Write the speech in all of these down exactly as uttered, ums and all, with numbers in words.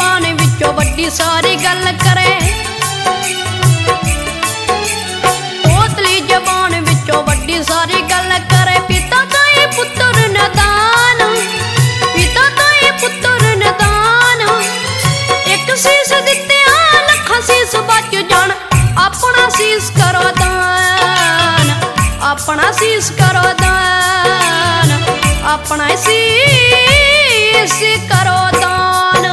जबान विचों वड्डी सारी गल करे, तोतली जबान विचों वड्डी सारी गल करे। पिता ताई पुत्र नदान, पिता ताई पुत्र नदान, एक शीस दिते लखां शीस बच जान। अपना शीस करो दान, अपना शीस करो दान, अपना शीस करो दान।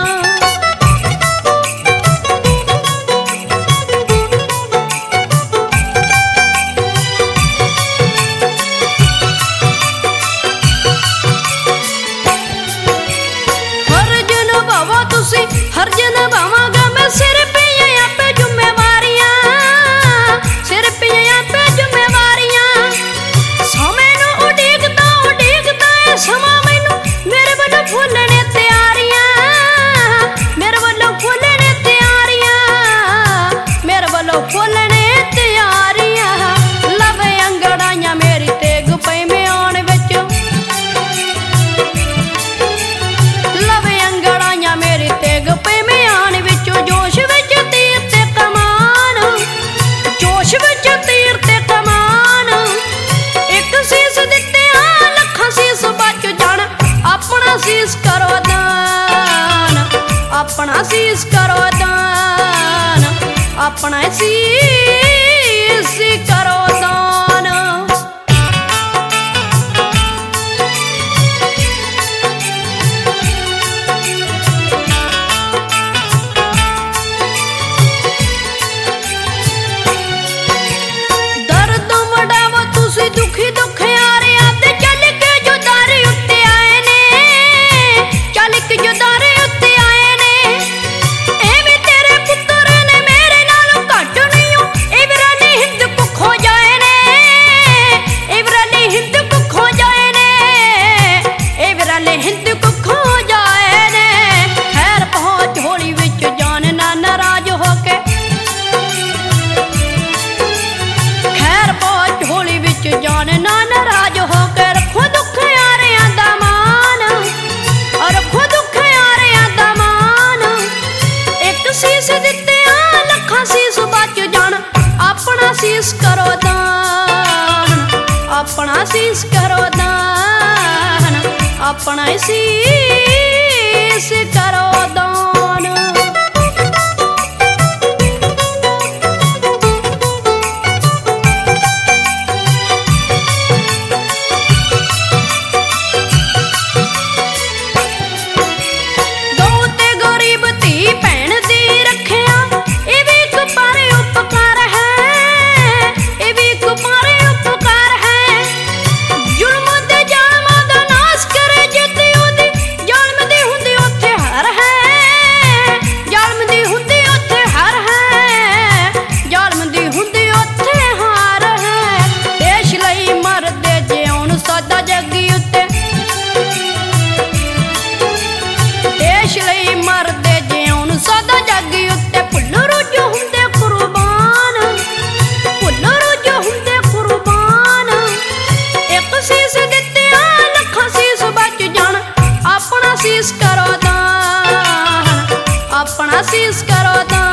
हर जन बावा तुसी हर जन बावांगा मैं, सिर पे पे जुम्मेवारियां, सिर पे पे जुम्मेवारियां। समय नू उडीकदा उडीकदा है समा मैनू, मेरे वालों फुलने तैयारियां, मेरे वालों फुलने तैयारियां, मेरे वालों फुलने तैयारियां। लवे अंगड़ाइयां मेरी तेग पई में आने विच, लवे अंगड़ाइयां मेरी तेग पई में आने विच। जोश विच तीर ते कमान, जोश विच तीर ते कमान, एक शीस दिते लखां शीस बच जान। अपना शीस करो दान, अपना शीस करो दान, अपना शीस करो दान। दर्द वडावो तुसी दुखी दुख यारे आते, चल के जो दारे उत्ते आए ने, चल के जो दारे उत्ते आए ने। एवें तेरे पुत्र ने मेरे नालों घट नहीं हो, इवरानी हिंद कुखो जाए ने, इवरानी हिंद कुखो जाए ने, इवरानी हिंद कुखो जाए ने। खैर पहुंच होली विच जान ना नाराज होके, खैर पहुंच होली विच जान ना नाराज होके। रखो दुख यारियां दा मान, और रखो दुख यारियां दा मान, एक शीस दिते लखां शीस बच जान। अपना शीस करो दान, अपना शीस करो दान, अपना शीस करो दान। शीस करो दान, अपना शीस करो दान,